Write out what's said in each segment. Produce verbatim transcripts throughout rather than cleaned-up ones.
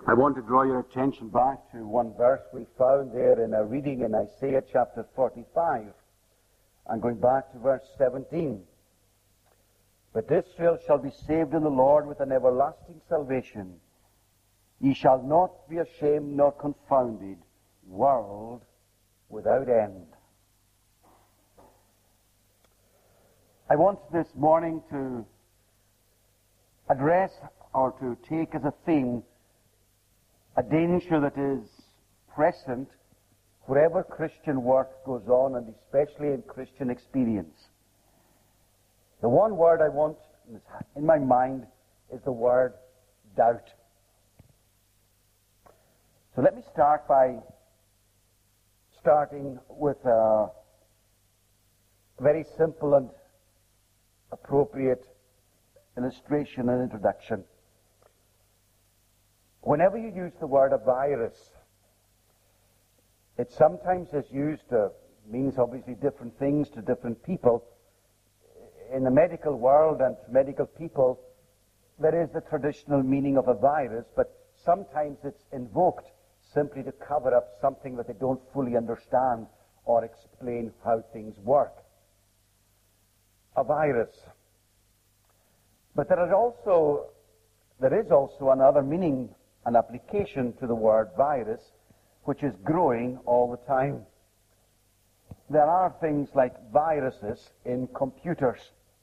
I want to draw your attention back to one verse we found there in a reading in Isaiah chapter forty-five. And going back to verse seventeen. But Israel shall be saved in the Lord with an everlasting salvation. Ye shall not be ashamed nor confounded, world without end. I want this morning to address or to take as a theme a danger that is present wherever Christian work goes on, and especially in Christian experience. The one word I want in my mind is the word doubt. So let me start by starting with a very simple and appropriate illustration and introduction. Whenever you use the word a virus, it sometimes is used, uh, means obviously different things to different people. In the medical world and to medical people, there is the traditional meaning of a virus, but sometimes it's invoked simply to cover up something that they don't fully understand or explain how things work. A virus. But there is also, there is also another meaning, an application to the word virus, which is growing all the time. There are things like viruses in computers.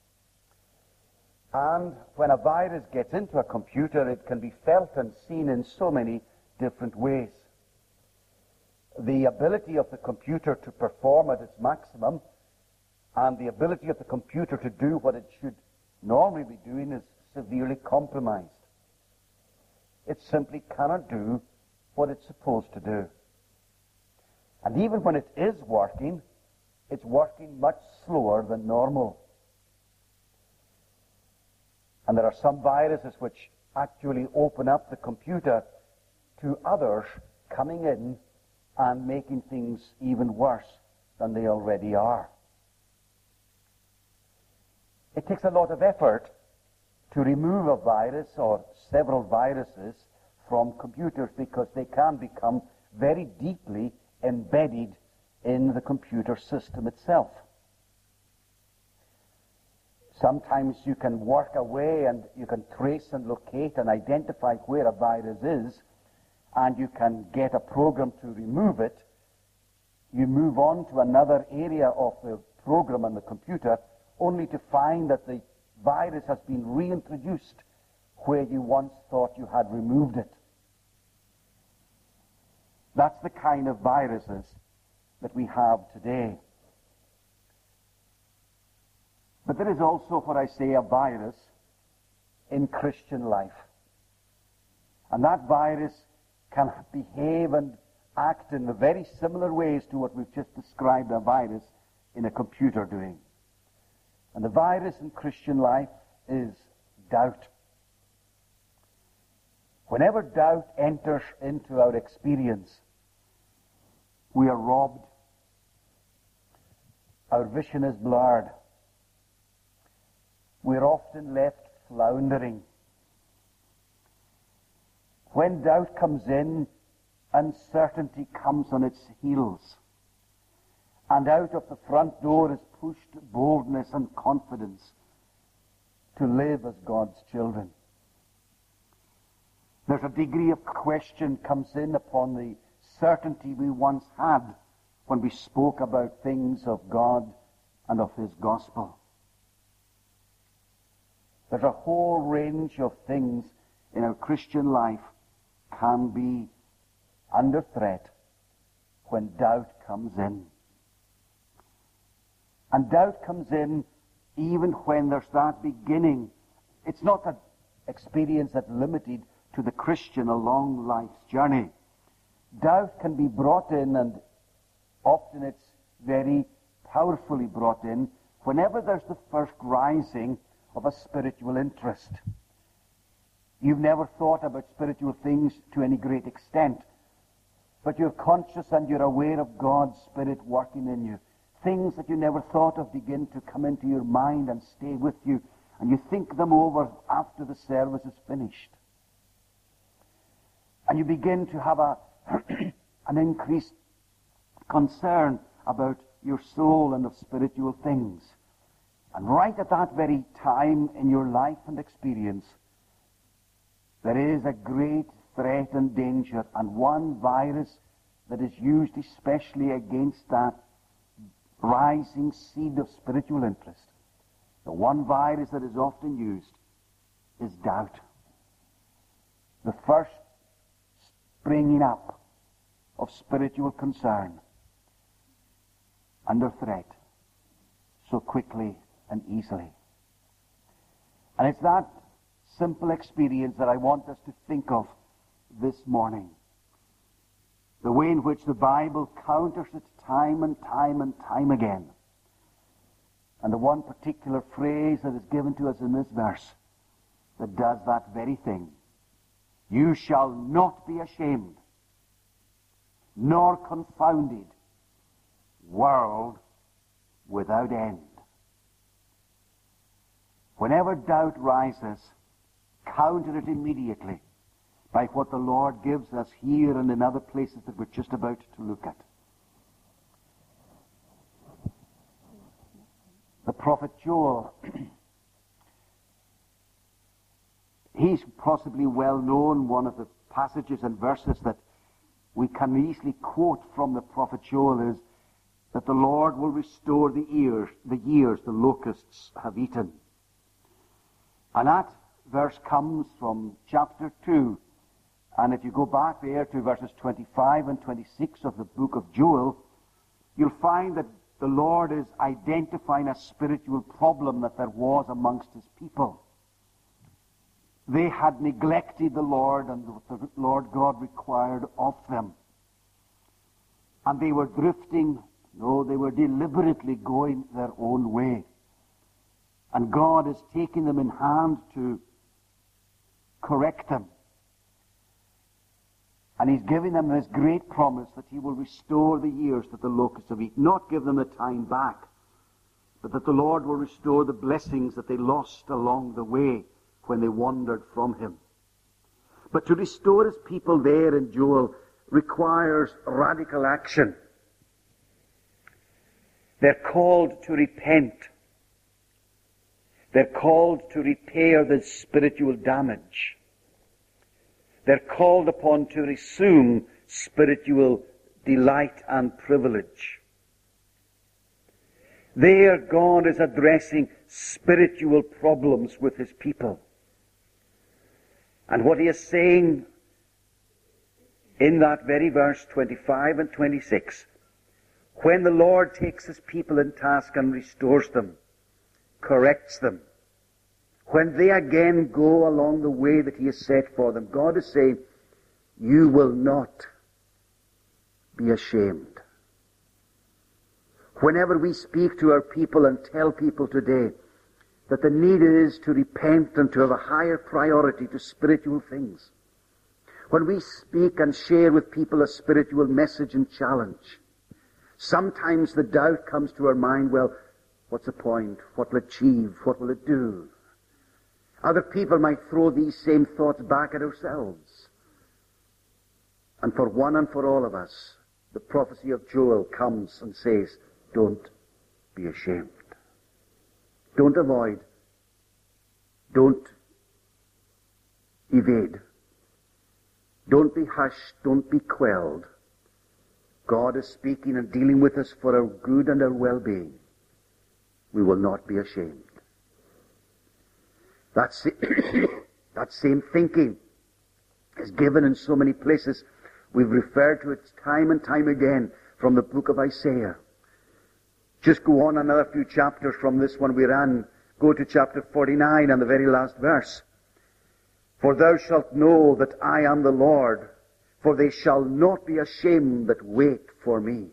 And when a virus gets into a computer, it can be felt and seen in so many different ways. The ability of the computer to perform at its maximum and the ability of the computer to do what it should normally be doing is severely compromised. It simply cannot do what it's supposed to do. And even when it is working, it's working much slower than normal. And there are some viruses which actually open up the computer to others coming in and making things even worse than they already are. It takes a lot of effort to remove a virus or several viruses from computers because they can become very deeply embedded in the computer system itself. Sometimes you can work away and you can trace and locate and identify where a virus is, and you can get a program to remove it. You move on to another area of the program on the computer only to find that the virus has been reintroduced where you once thought you had removed it. That's the kind of viruses that we have today. But there is also what I say a virus in Christian life. And that virus can behave and act in very similar ways to what we've just described a virus in a computer doing. And the virus in Christian life is doubt. Whenever doubt enters into our experience, we are robbed. Our vision is blurred. We're often left floundering. When doubt comes in, uncertainty comes on its heels. And out of the front door is pushed boldness and confidence to live as God's children. There's a degree of question comes in upon the certainty we once had when we spoke about things of God and of His gospel. There's a whole range of things in our Christian life can be under threat when doubt comes in. And doubt comes in even when there's that beginning. It's not an experience that's limited to the Christian along life's journey. Doubt can be brought in, and often it's very powerfully brought in, whenever there's the first rising of a spiritual interest. You've never thought about spiritual things to any great extent, but you're conscious and you're aware of God's Spirit working in you. Things that you never thought of begin to come into your mind and stay with you, and you think them over after the service is finished. And you begin to have a an increased concern about your soul and of spiritual things. And right at that very time in your life and experience, there is a great threat and danger, and one virus that is used especially against that rising seed of spiritual interest. The one virus that is often used is doubt. The first springing up of spiritual concern under threat so quickly and easily. And it's that simple experience that I want us to think of this morning. The way in which the Bible counters it time and time and time again. And the one particular phrase that is given to us in this verse that does that very thing. You shall not be ashamed, nor confounded, world without end. Whenever doubt rises, counter it immediately by what the Lord gives us here and in other places that we're just about to look at. The prophet Joel, he's possibly well known. One of the passages and verses that we can easily quote from the prophet Joel is that the Lord will restore the years, the years the locusts have eaten. And that verse comes from chapter two. And if you go back there to verses twenty-five and twenty-six of the book of Joel, you'll find that the Lord is identifying a spiritual problem that there was amongst his people. They had neglected the Lord and what the Lord God required of them. And they were drifting, no, they were deliberately going their own way. And God is taking them in hand to correct them. And he's giving them this great promise that he will restore the years that the locusts have eaten. Not give them the time back, but that the Lord will restore the blessings that they lost along the way when they wandered from him. But to restore his people there in Joel requires radical action. They're called to repent. They're called to repair the spiritual damage. They're called upon to resume spiritual delight and privilege. There, God is addressing spiritual problems with his people. And what he is saying in that very verse twenty-five and twenty-six, when the Lord takes his people in task and restores them, corrects them, when they again go along the way that he has set for them, God is saying, you will not be ashamed. Whenever we speak to our people and tell people today that the need is to repent and to have a higher priority to spiritual things, when we speak and share with people a spiritual message and challenge, sometimes the doubt comes to our mind, well, what's the point? What will it achieve? What will it do? Other people might throw these same thoughts back at ourselves. And for one and for all of us, the prophecy of Joel comes and says, don't be ashamed. Don't avoid. Don't evade. Don't be hushed. Don't be quelled. God is speaking and dealing with us for our good and our well-being. We will not be ashamed. That, that same thinking is given in so many places. We've referred to it time and time again from the book of Isaiah. Just go on another few chapters from this one we ran. Go to chapter forty-nine and the very last verse. For thou shalt know that I am the Lord, for they shall not be ashamed that wait for me.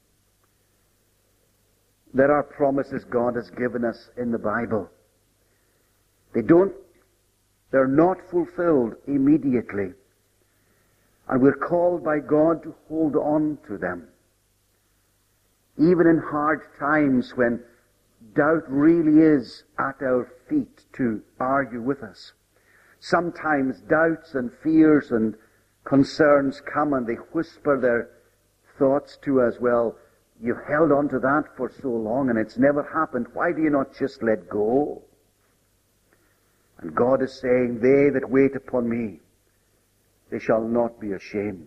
There are promises God has given us in the Bible. They don't, they're not fulfilled immediately. And we're called by God to hold on to them. Even in hard times when doubt really is at our feet to argue with us. Sometimes doubts and fears and concerns come and they whisper their thoughts to us. Well, you've held on to that for so long and it's never happened. Why do you not just let go? And God is saying, they that wait upon me, they shall not be ashamed.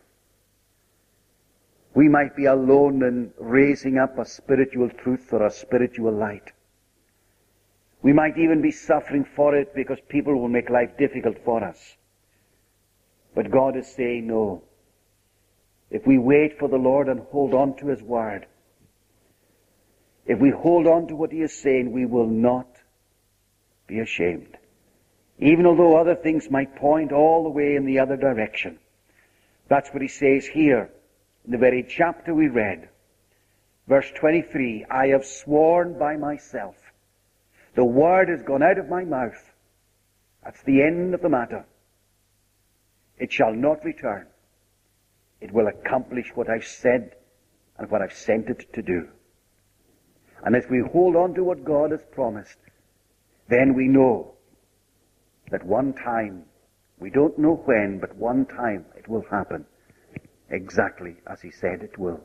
We might be alone in raising up a spiritual truth or a spiritual light. We might even be suffering for it because people will make life difficult for us. But God is saying, no. If we wait for the Lord and hold on to His word, if we hold on to what He is saying, we will not be ashamed. Even although other things might point all the way in the other direction. That's what He says here in the very chapter we read. Verse twenty-three, I have sworn by myself. The word has gone out of my mouth. That's the end of the matter. It shall not return. It will accomplish what I've said and what I've sent it to do. And as we hold on to what God has promised, then we know that one time, we don't know when, but one time it will happen exactly as He said it will.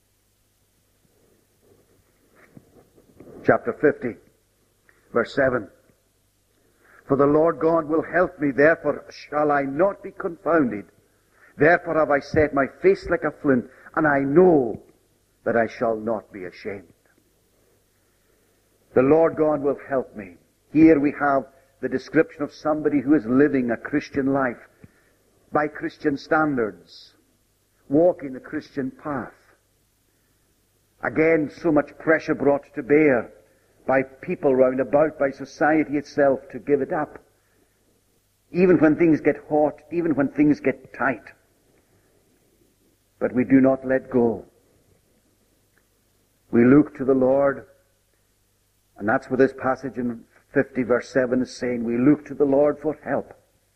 Chapter fifty, verse seven. For the Lord God will help me, therefore shall I not be confounded. Therefore have I set my face like a flint, and I know that I shall not be ashamed. The Lord God will help me. Here we have the description of somebody who is living a Christian life by Christian standards, walking the Christian path. Again, so much pressure brought to bear by people round about, by society itself, to give it up. Even when things get hot, even when things get tight. But we do not let go. We look to the Lord, and that's what this passage in fifty verse seven is saying. We look to the Lord for help.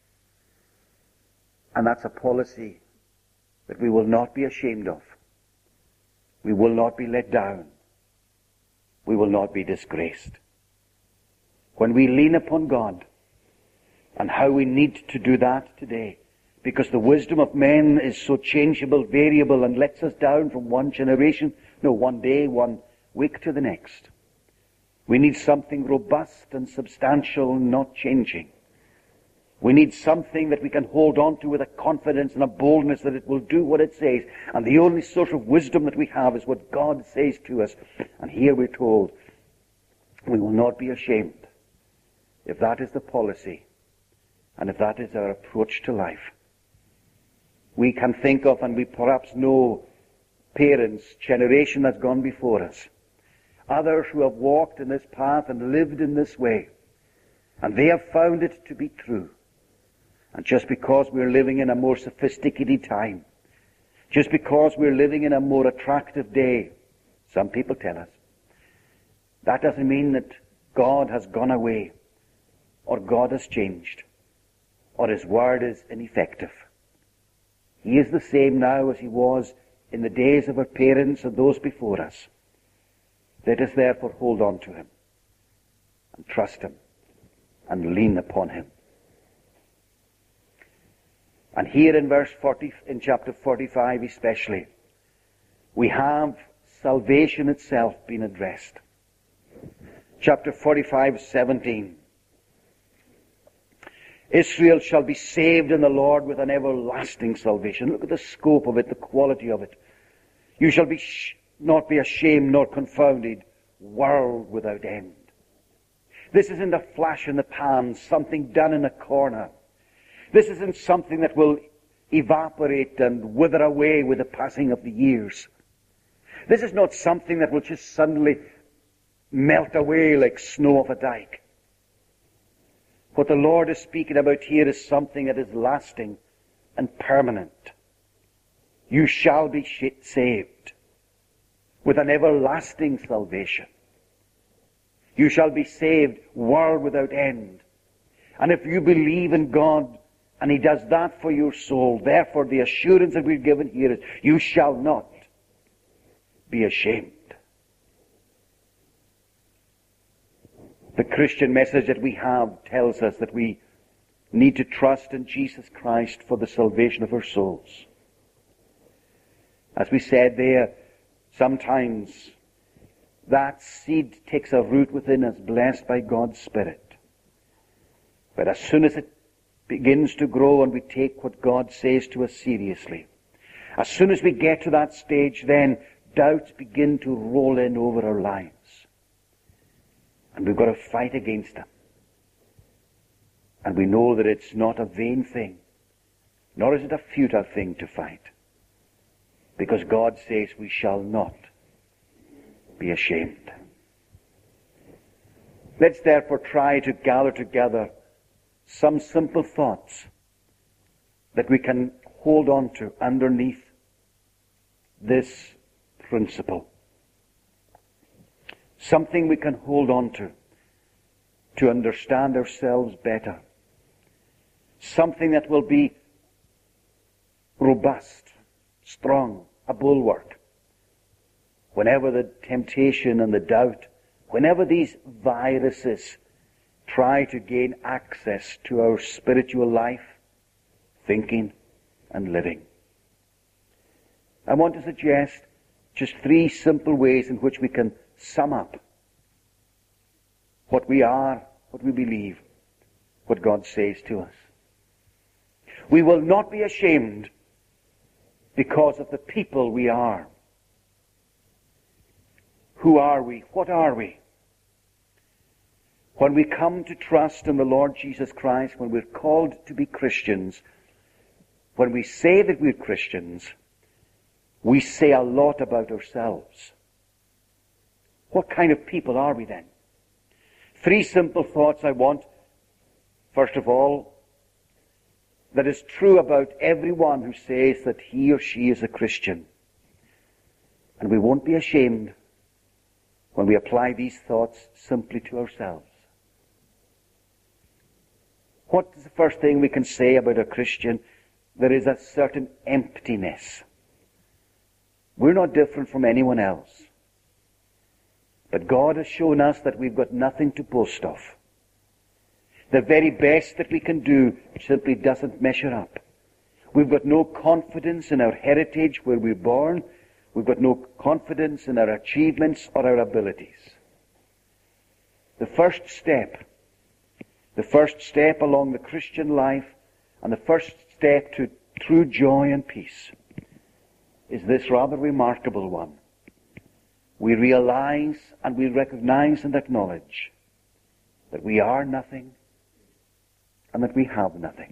And that's a policy that we will not be ashamed of. We will not be let down. We will not be disgraced. When we lean upon God, and how we need to do that today, because the wisdom of men is so changeable, variable, and lets us down from one generation, no, one day, one week to the next. We need something robust and substantial, not changing. We need something that we can hold on to with a confidence and a boldness that it will do what it says. And the only source of wisdom that we have is what God says to us. And here we're told, we will not be ashamed if that is the policy and if that is our approach to life. We can think of, and we perhaps know, parents, generation that's gone before us, others who have walked in this path and lived in this way, and they have found it to be true. And just because we're living in a more sophisticated time, just because we're living in a more attractive day, some people tell us, that doesn't mean that God has gone away, or God has changed, or His word is ineffective. He is the same now as He was in the days of our parents and those before us. Let us therefore hold on to Him, and trust Him, and lean upon Him. And here in verse forty, in chapter forty-five especially, we have salvation itself being addressed. Chapter forty-five, seventeen. Israel shall be saved in the Lord with an everlasting salvation. Look at the scope of it, the quality of it. You shall be sh- not be ashamed nor confounded, world without end. This isn't a flash in the pan, something done in a corner. This isn't something that will evaporate and wither away with the passing of the years. This is not something that will just suddenly melt away like snow off a dike. What the Lord is speaking about here is something that is lasting and permanent. You shall be saved with an everlasting salvation. You shall be saved, world without end. And if you believe in God, and He does that for your soul, therefore the assurance that we're given here is, you shall not be ashamed. The Christian message that we have tells us that we need to trust in Jesus Christ for the salvation of our souls. As we said there, sometimes that seed takes a root within us, blessed by God's Spirit. But as soon as it begins to grow and we take what God says to us seriously, as soon as we get to that stage, then doubts begin to roll in over our lives. And we've got to fight against them. And we know that it's not a vain thing, nor is it a futile thing to fight. Because God says we shall not be ashamed. Let's therefore try to gather together some simple thoughts that we can hold on to underneath this principle. Something we can hold on to to understand ourselves better. Something that will be robust, strong, a bulwark. Whenever the temptation and the doubt, whenever these viruses try to gain access to our spiritual life, thinking, and living. I want to suggest just three simple ways in which we can sum up what we are, what we believe, what God says to us. We will not be ashamed because of the people we are. Who are we? What are we? When we come to trust in the Lord Jesus Christ, when we're called to be Christians, when we say that we're Christians, we say a lot about ourselves. What kind of people are we then? Three simple thoughts I want. First of all, that is true about everyone who says that he or she is a Christian. And we won't be ashamed when we apply these thoughts simply to ourselves. What is the first thing we can say about a Christian? There is a certain emptiness. We're not different from anyone else. But God has shown us that we've got nothing to boast of. The very best that we can do simply doesn't measure up. We've got no confidence in our heritage where we're born. We've got no confidence in our achievements or our abilities. The first step, the first step along the Christian life and the first step to true joy and peace is this rather remarkable one. We realize and we recognize and acknowledge that we are nothing and that we have nothing.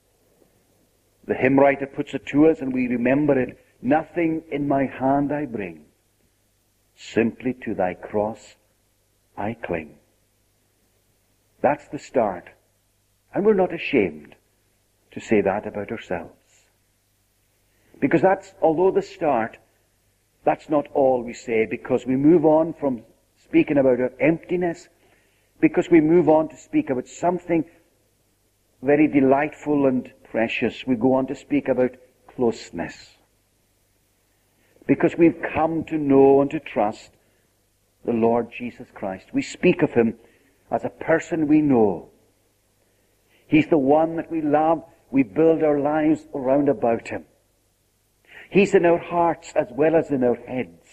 The hymn writer puts it to us and we remember it. Nothing in my hand I bring, simply to thy cross I cling. That's the start. And we're not ashamed to say that about ourselves. Because that's, although the start, that's not all we say, because we move on from speaking about our emptiness, because we move on to speak about something very delightful and precious. We go on to speak about closeness. Because we've come to know and to trust the Lord Jesus Christ. We speak of Him as a person we know. He's the one that we love. We build our lives around about Him. He's in our hearts as well as in our heads.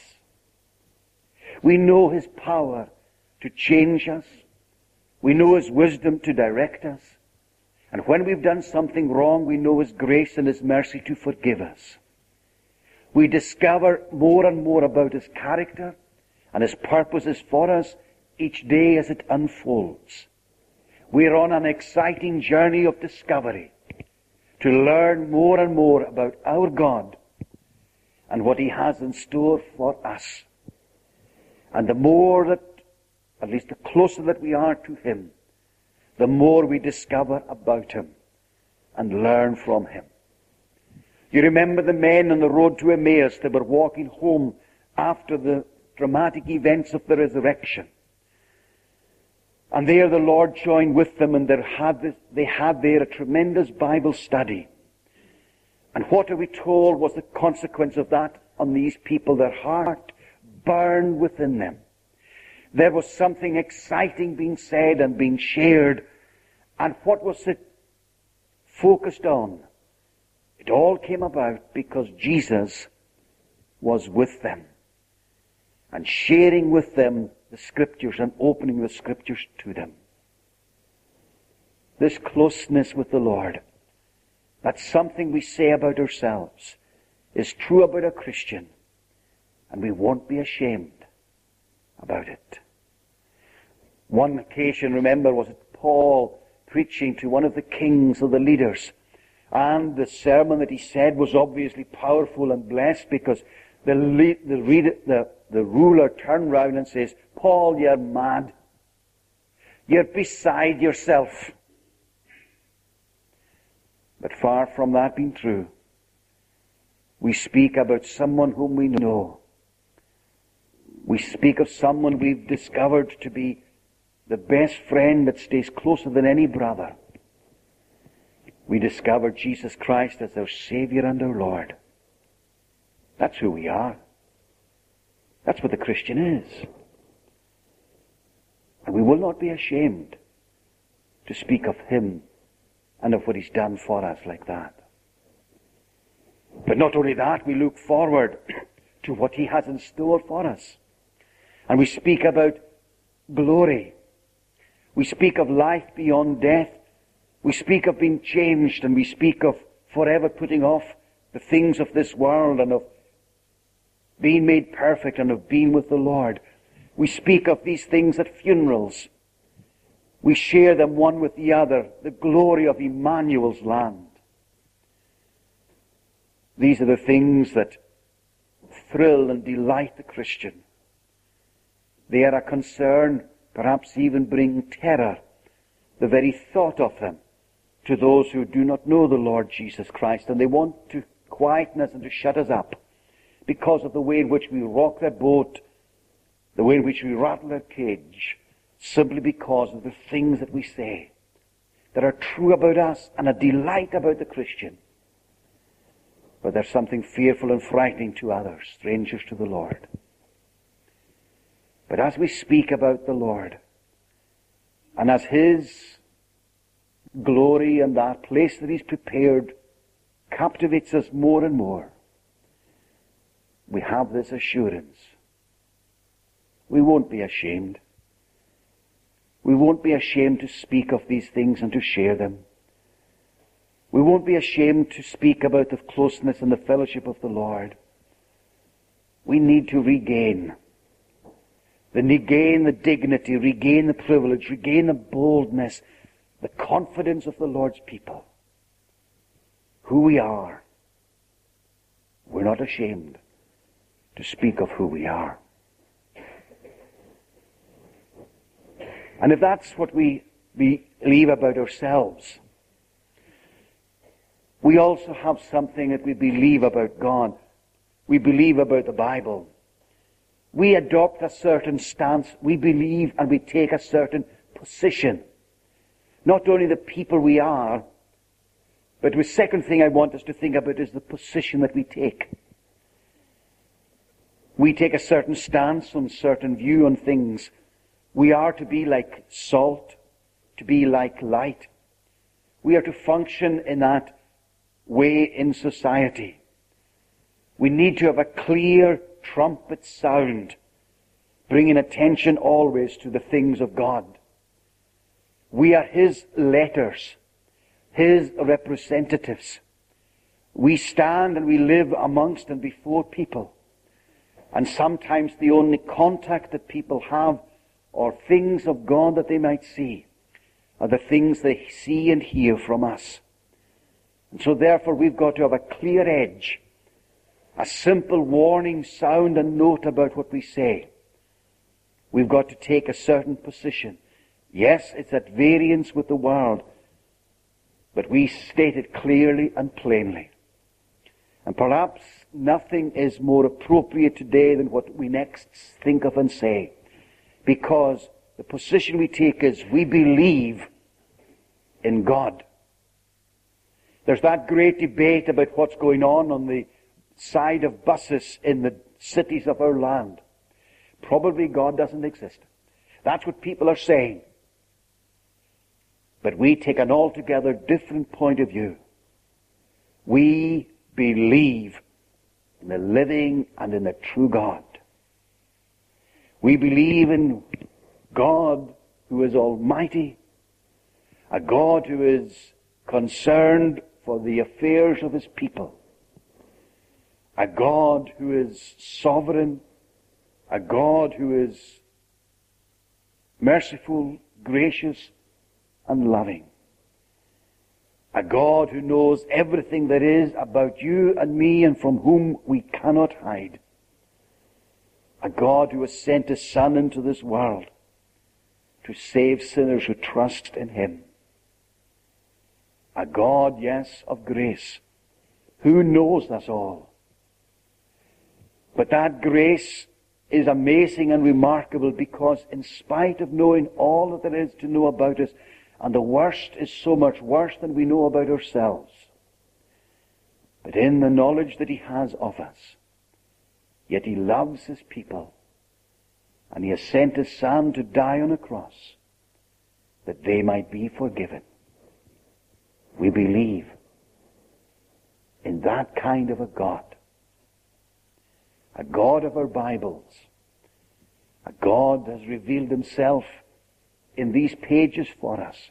We know His power to change us. We know His wisdom to direct us. And when we've done something wrong, we know His grace and His mercy to forgive us. We discover more and more about His character and His purposes for us each day as it unfolds. We're on an exciting journey of discovery to learn more and more about our God and what He has in store for us. And the more that, at least the closer that we are to Him, the more we discover about Him and learn from Him. You remember the men on the road to Emmaus that were walking home after the dramatic events of the resurrection. And there the Lord joined with them, and they had, this, they had there a tremendous Bible study. And what are we told was the consequence of that on these people? Their heart burned within them. There was something exciting being said and being shared. And what was the focused on. It all came about because Jesus was with them and sharing with them the Scriptures and opening the Scriptures to them. This closeness with the Lord, that's something we say about ourselves, is true about a Christian, and we won't be ashamed about it. One occasion, remember, was it Paul preaching to one of the kings or the leaders, and the sermon that he said was obviously powerful and blessed because the lead, the, reader, the, the ruler turned round and says, "Paul, you're mad. You're beside yourself." But far from that being true, we speak about someone whom we know. We speak of someone we've discovered to be the best friend that stays closer than any brother. We discover Jesus Christ as our Savior and our Lord. That's who we are. That's what the Christian is. And we will not be ashamed to speak of Him and of what He's done for us like that. But not only that, we look forward to what He has in store for us. And we speak about glory. We speak of life beyond death. We speak of being changed, and we speak of forever putting off the things of this world and of being made perfect and of being with the Lord. We speak of these things at funerals. We share them one with the other, the glory of Emmanuel's land. These are the things that thrill and delight the Christian. They are a concern, perhaps even bring terror, the very thought of them, to those who do not know the Lord Jesus Christ, and they want to quieten us and to shut us up because of the way in which we rock their boat, the way in which we rattle their cage, simply because of the things that we say that are true about us and a delight about the Christian. But there's something fearful and frightening to others, strangers to the Lord. But as we speak about the Lord, and as His glory and that place that He's prepared captivates us more and more, we have this assurance. We won't be ashamed. We won't be ashamed to speak of these things and to share them. We won't be ashamed to speak about the closeness and the fellowship of the Lord. We need to regain the regain the dignity, regain the privilege, regain the boldness, the confidence of the Lord's people. Who we are. We're not ashamed to speak of who we are. And if that's what we believe about ourselves, we also have something that we believe about God. We believe about the Bible. We adopt a certain stance. We believe and we take a certain position. Not only the people we are, but the second thing I want us to think about is the position that we take. We take a certain stance on certain view on things. We are to be like salt, to be like light. We are to function in that way in society. We need to have a clear trumpet sound, bringing attention always to the things of God. We are His letters, His representatives. We stand and we live amongst and before people. And sometimes the only contact that people have or things of God that they might see are the things they see and hear from us. And so therefore we've got to have a clear edge, a simple warning sound and note about what we say. We've got to take a certain position. Yes, it's at variance with the world, but we state it clearly and plainly. And perhaps nothing is more appropriate today than what we next think of and say, because the position we take is we believe in God. There's that great debate about what's going on on the side of buses in the cities of our land. Probably God doesn't exist. That's what people are saying. But we take an altogether different point of view. We believe in the living and in the true God. We believe in God who is almighty, a God who is concerned for the affairs of his people, a God who is sovereign, a God who is merciful, gracious, and loving. A God who knows everything there is about you and me and from whom we cannot hide. A God who has sent his Son into this world to save sinners who trust in him. A God, yes, of grace, who knows us all. But that grace is amazing and remarkable because in spite of knowing all that there is to know about us, and the worst is so much worse than we know about ourselves, but in the knowledge that he has of us, yet he loves his people, and he has sent his Son to die on a cross that they might be forgiven. We believe in that kind of a God. A God of our Bibles. A God that has revealed himself in these pages for us.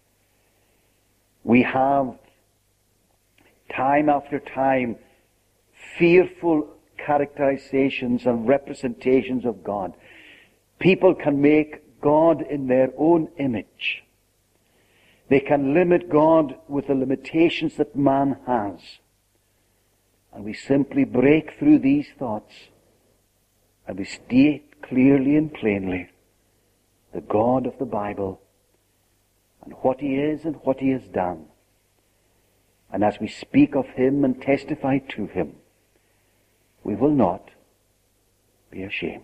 We have, time after time, fearful characterizations and representations of God. People can make God in their own image. They can limit God with the limitations that man has. And we simply break through these thoughts and we state clearly and plainly the God of the Bible and what he is and what he has done. And as we speak of him and testify to him, we will not be ashamed.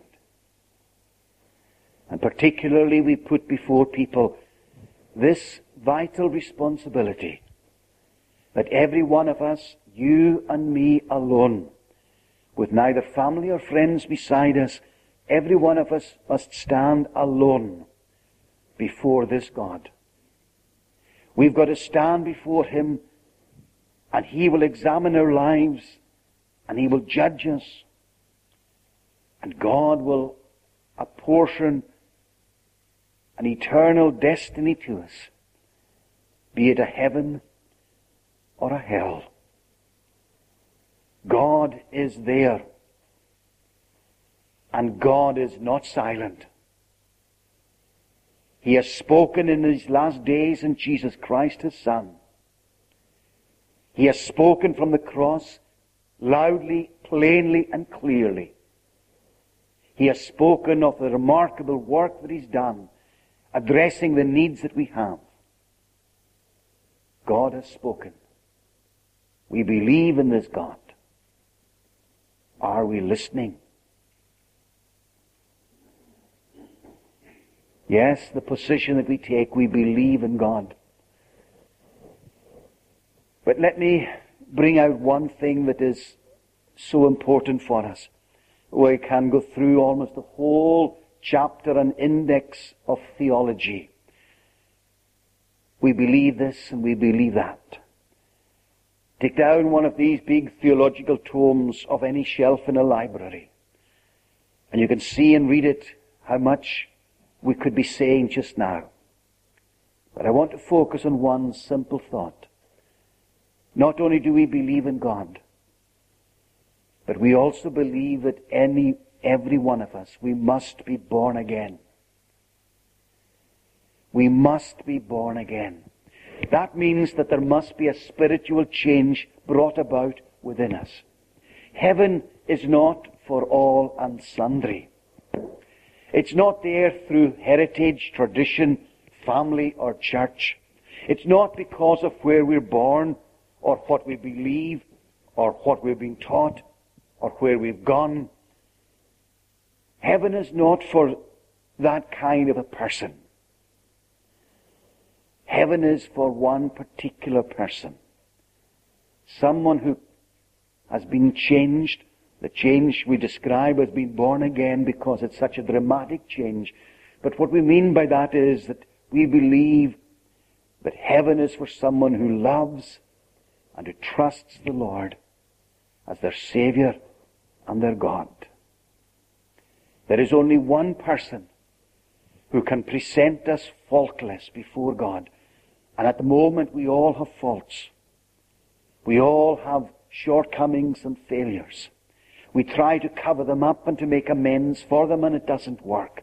And particularly we put before people this vital responsibility that every one of us, you and me alone, with neither family or friends beside us, every one of us must stand alone before this God. We've got to stand before him, and he will examine our lives, and he will judge us, and God will apportion an eternal destiny to us, be it a heaven or a hell. God is there, and God is not silent. He has spoken in these last days in Jesus Christ his Son. He has spoken from the cross loudly, plainly, and clearly. He has spoken of the remarkable work that he's done, addressing the needs that we have. God has spoken. We believe in this God. Are we listening? Yes, the position that we take, we believe in God. But let me bring out one thing that is so important for us. We can go through almost the whole chapter and index of theology. We believe this and we believe that. Take down one of these big theological tomes of any shelf in a library, and you can see and read it how much we could be saying just now. But I want to focus on one simple thought. Not only do we believe in God, but we also believe that any, every one of us, we must be born again. We must be born again. That means that there must be a spiritual change brought about within us. Heaven is not for all and sundry. It's not there through heritage, tradition, family, or church. It's not because of where we're born, or what we believe, or what we've been taught, or where we've gone. Heaven is not for that kind of a person. Heaven is for one particular person. Someone who has been changed. The change we describe as being born again because it's such a dramatic change. But what we mean by that is that we believe But heaven is for someone who loves and who trusts the Lord as their Savior and their God. There is only one person who can present us faultless before God. And at the moment we all have faults. We all have shortcomings and failures. We try to cover them up and to make amends for them, and it doesn't work.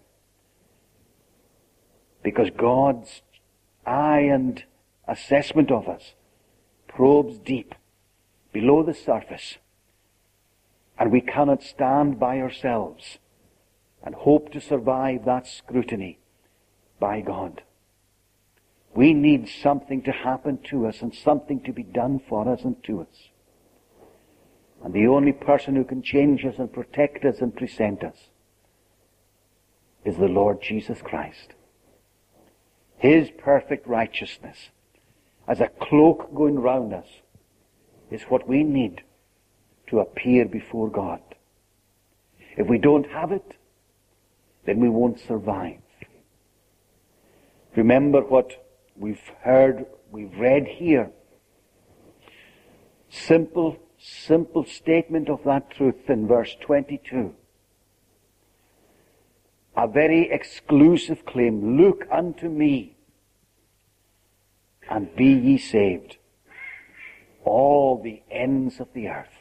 Because God's eye and assessment of us probes deep below the surface. And we cannot stand by ourselves and hope to survive that scrutiny by God. We need something to happen to us and something to be done for us and to us. And the only person who can change us and protect us and present us is the Lord Jesus Christ. His perfect righteousness, as a cloak going round us, is what we need to appear before God. If we don't have it, then we won't survive. Remember what we've heard, we've read here. Simple, simple statement of that truth in verse twenty-two. A very exclusive claim. Look unto me, and be ye saved, all the ends of the earth.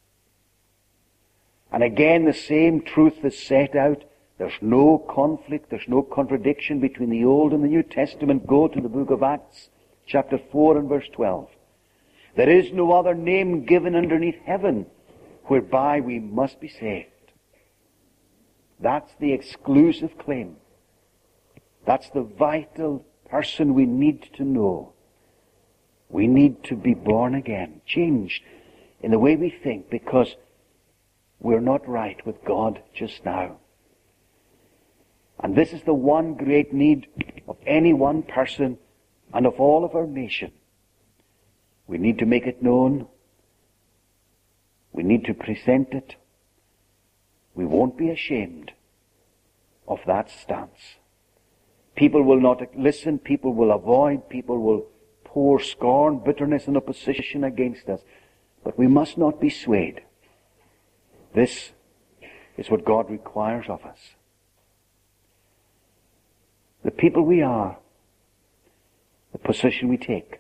And again the same truth is set out. There's no conflict, there's no contradiction between the Old and the New Testament. Go to the book of Acts, chapter four and verse twelve. There is no other name given underneath heaven whereby we must be saved. That's the exclusive claim. That's the vital person we need to know. We need to be born again, changed in the way we think, because we're not right with God just now. And this is the one great need of any one person and of all of our nation. We need to make it known. We need to present it. We won't be ashamed of that stance. People will not listen. People will avoid. People will pour scorn, bitterness, and opposition against us. But we must not be swayed. This is what God requires of us. The people we are, the position we take,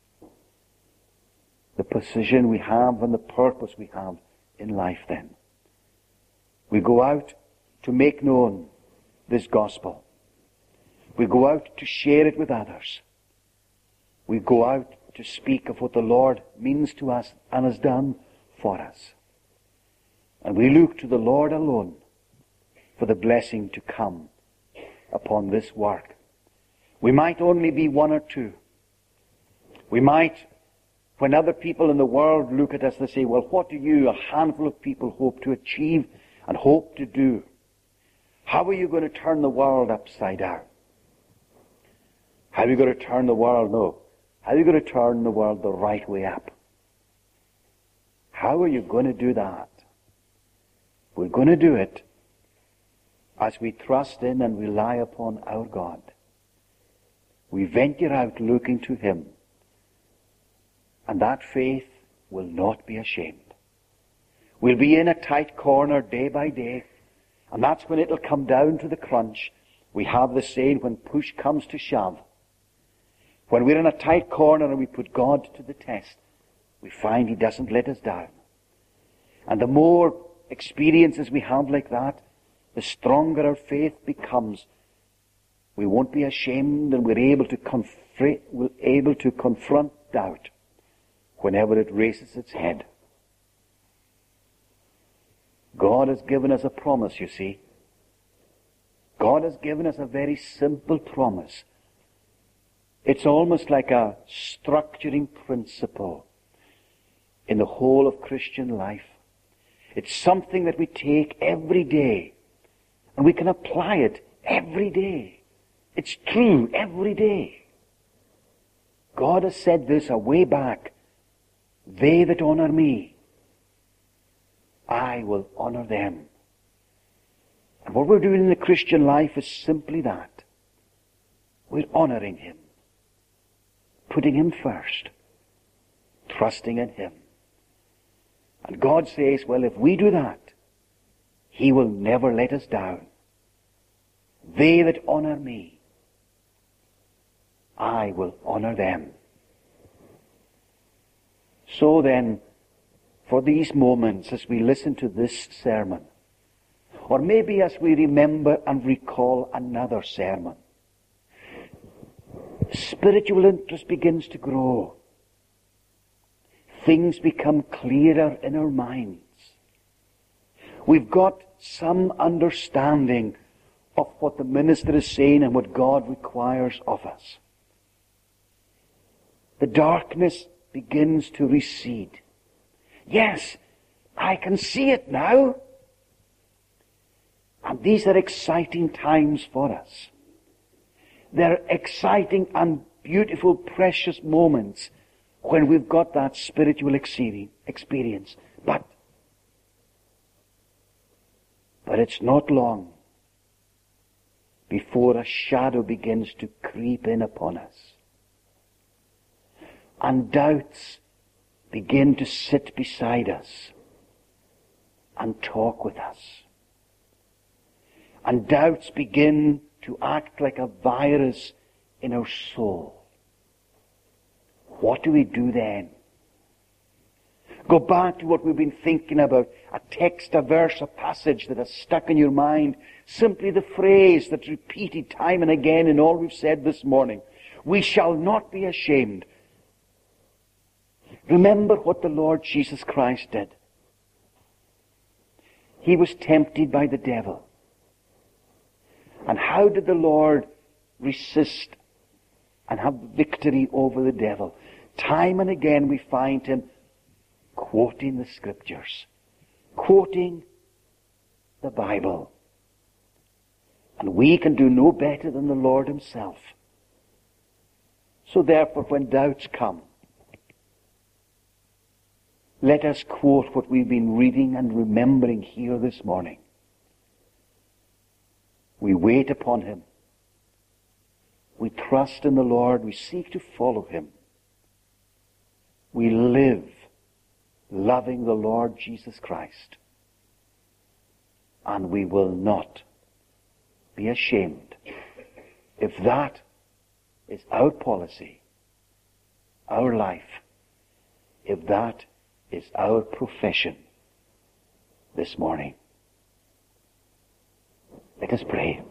the position we have and the purpose we have in life then. We go out to make known this gospel. We go out to share it with others. We go out to speak of what the Lord means to us and has done for us. And we look to the Lord alone for the blessing to come upon this work. We might only be one or two. We might, when other people in the world look at us, they say, well, what do you, a handful of people, hope to achieve and hope to do? How are you going to turn the world upside down? How are you going to turn the world? No. How are you going to turn the world the right way up? How are you going to do that? We're going to do it as we trust in and rely upon our God. We venture out looking to Him. And that faith will not be ashamed. We'll be in a tight corner day by day. And that's when it'll come down to the crunch. We have the saying, when push comes to shove. When we're in a tight corner and we put God to the test, we find He doesn't let us down. And the more experiences we have like that, the stronger our faith becomes. We won't be ashamed, and we're able to confront, we're able to confront doubt whenever it raises its head. God has given us a promise, you see. God has given us a very simple promise. It's almost like a structuring principle in the whole of Christian life. It's something that we take every day, and we can apply it every day. It's true every day. God has said this a way back. They that honor me, I will honor them. And what we're doing in the Christian life is simply that. We're honoring Him. putting Him first, trusting in Him. And God says, well, if we do that, He will never let us down. They that honor me, I will honor them. So then, for these moments as we listen to this sermon, or maybe as we remember and recall another sermon, spiritual interest begins to grow. Things become clearer in our minds. We've got some understanding of what the minister is saying and what God requires of us. The darkness begins to recede. Yes, I can see it now. And these are exciting times for us. They're exciting and beautiful, precious moments when we've got that spiritual experience. But, but it's not long before a shadow begins to creep in upon us. And doubts begin to sit beside us and talk with us. And doubts begin to act like a virus in our soul. What do we do then? Go back to what we've been thinking about. A text, a verse, a passage that has stuck in your mind. Simply the phrase that's repeated time and again in all we've said this morning. We shall not be ashamed. Remember what the Lord Jesus Christ did. He was tempted by the devil. And how did the Lord resist and have victory over the devil? Time and again we find Him quoting the Scriptures, quoting the Bible. And we can do no better than the Lord Himself. So therefore, when doubts come, let us quote what we've been reading and remembering here this morning. We wait upon Him. We trust in the Lord. We seek to follow Him. We live loving the Lord Jesus Christ. And we will not be ashamed if that is our policy, our life, if that is our profession this morning. Let us pray.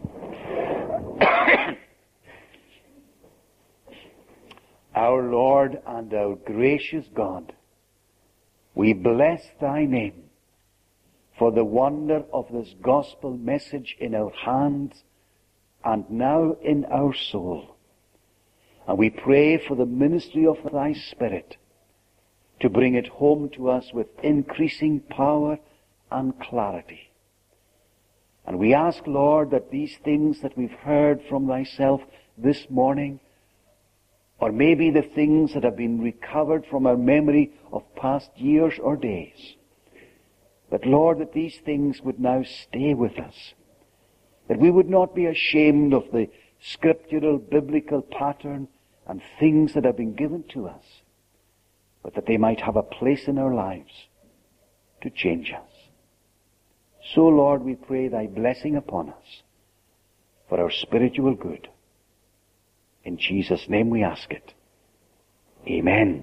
Our Lord and our gracious God, we bless Thy name for the wonder of this gospel message in our hands and now in our soul. And we pray for the ministry of Thy Spirit to bring it home to us with increasing power and clarity. And we ask, Lord, that these things that we've heard from Thyself this morning, or maybe the things that have been recovered from our memory of past years or days, but Lord, that these things would now stay with us, that we would not be ashamed of the scriptural, biblical pattern and things that have been given to us, but that they might have a place in our lives to change us. So, Lord, we pray Thy blessing upon us for our spiritual good. In Jesus' name we ask it. Amen.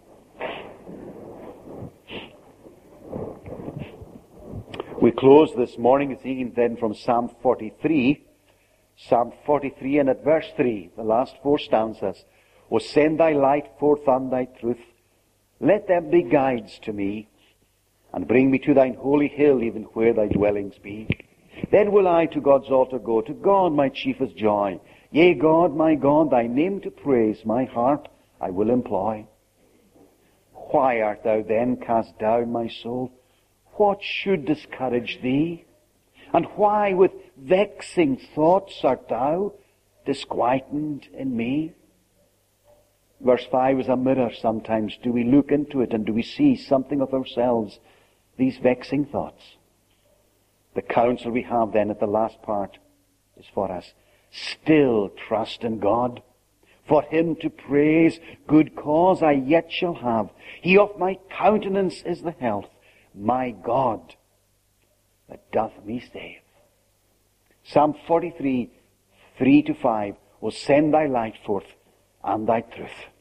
We close this morning, this evening, then from Psalm forty-three. Psalm forty-three and at verse three, the last four stanzas. O send Thy light forth on Thy truth. Let them be guides to me, and bring me to Thine holy hill, even where Thy dwellings be. Then will I to God's altar go, to God my chiefest joy. Yea, God, my God, Thy name to praise, my heart I will employ. Why art Thou then cast down, my soul? What should discourage Thee? And why with vexing thoughts art Thou disquieted in me? Verse five is a mirror sometimes. Do we look into it and do we see something of ourselves? These vexing thoughts. The counsel we have then at the last part is for us. Still trust in God, For him to praise, good cause I yet shall have. He of my countenance is the health, my God that doth me save. Psalm forty-three, three to five, O send thy light forth and thy truth.